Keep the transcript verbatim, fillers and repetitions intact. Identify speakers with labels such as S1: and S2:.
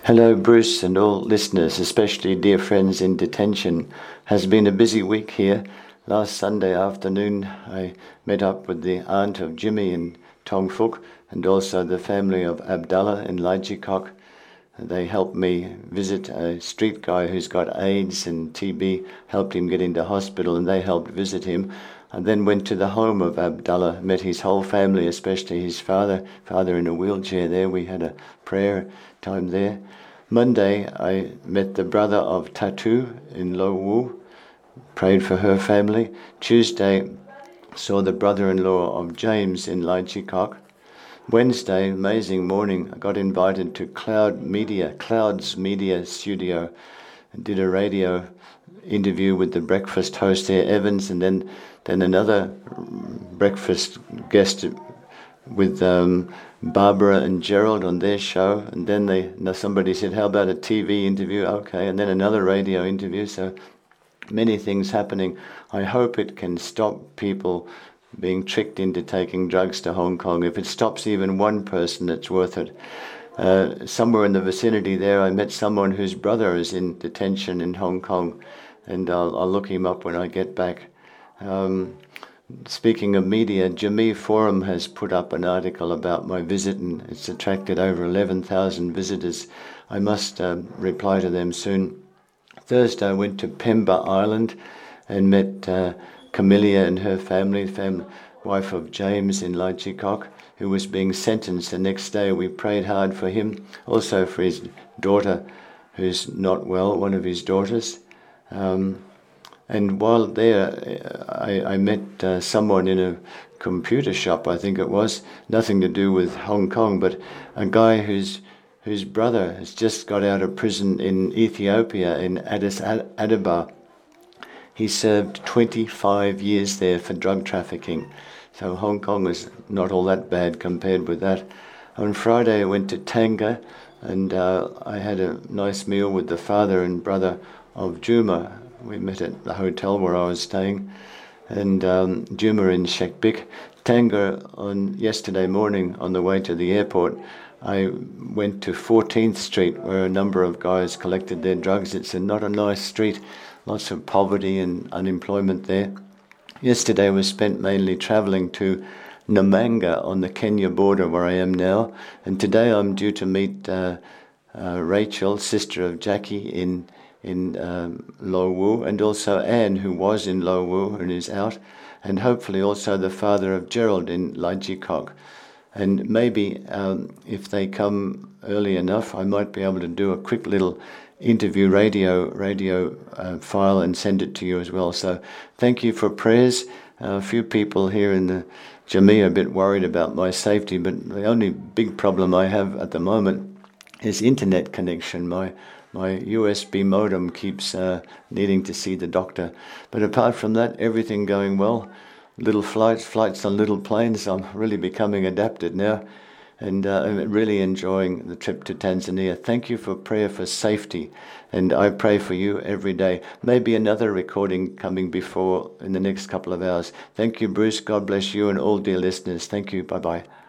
S1: Hello, Bruce, and all listeners, especially dear friends in detention. Has been a busy week here. Last Sunday afternoon, I met up with the aunt of Jimmy in Tong Fuk and also the family of Abdallah in Lajikok. They helped me visit a street guy who's got AIDS and T B, helped him get into hospital, and they helped visit him. I then went to the home of Abdallah, met his whole family, especially his father, father in a wheelchair there. We had a prayer time there. Monday, I met the brother of Tatu in Lo Wu, prayed for her family. Tuesday, saw the brother-in-law of James in Lai Chi Kok. Wednesday, amazing morning, I got invited to Cloud Media, Cloud's Media Studio, and did a radio interview with the breakfast host there, Evans, and then, then another breakfast guest with um, Barbara and Gerald on their show, and then they somebody said, how about a T V interview? Okay, and then another radio interview. So many things happening. I hope it can stop people being tricked into taking drugs to Hong Kong. If it stops even one person, it's worth it. Uh, somewhere in the vicinity there, I met someone whose brother is in detention in Hong Kong, and I'll, I'll look him up when I get back. Um, Speaking of media, Jamii Forum has put up an article about my visit, and it's attracted over eleven thousand visitors. I must uh, reply to them soon. Thursday, I went to Pemba Island and met uh, Camellia and her family, fam- wife of James in Lai Chi Kok, who was being sentenced the next day. We prayed hard for him, also for his daughter, who's not well, one of his daughters. Um, And while there, I, I met uh, someone in a computer shop, I think it was, nothing to do with Hong Kong, but a guy whose whose brother has just got out of prison in Ethiopia, in Addis Ababa. He served twenty-five years there for drug trafficking. So Hong Kong is not all that bad compared with that. On Friday, I went to Tanga, and uh, I had a nice meal with the father and brother of Juma. We met at the hotel where I was staying, and um, Juma in Shekbik. Tanga, on yesterday morning on the way to the airport, I went to fourteenth Street where a number of guys collected their drugs. It's a, not a nice street, lots of poverty and unemployment there. Yesterday was spent mainly travelling to Namanga on the Kenya border where I am now, and today I'm due to meet uh, uh, Rachel, sister of Jackie, in in um, Lo Wu, and also Anne, who was in Lo Wu and is out, and hopefully also the father of Gerald in Lai Chi Kok. And maybe um, if they come early enough, I might be able to do a quick little interview radio radio uh, file and send it to you as well. So thank you for prayers. Uh, a few people here in the Jamii are a bit worried about my safety, but the only big problem I have at the moment is internet connection. My My U S B modem keeps uh, needing to see the doctor. But apart from that, everything going well. Little flights, flights on little planes. I'm really becoming adapted now, and uh, I'm really enjoying the trip to Tanzania. Thank you for prayer for safety, and I pray for you every day. Maybe another recording coming before in the next couple of hours. Thank you, Bruce. God bless you and all dear listeners. Thank you. Bye-bye.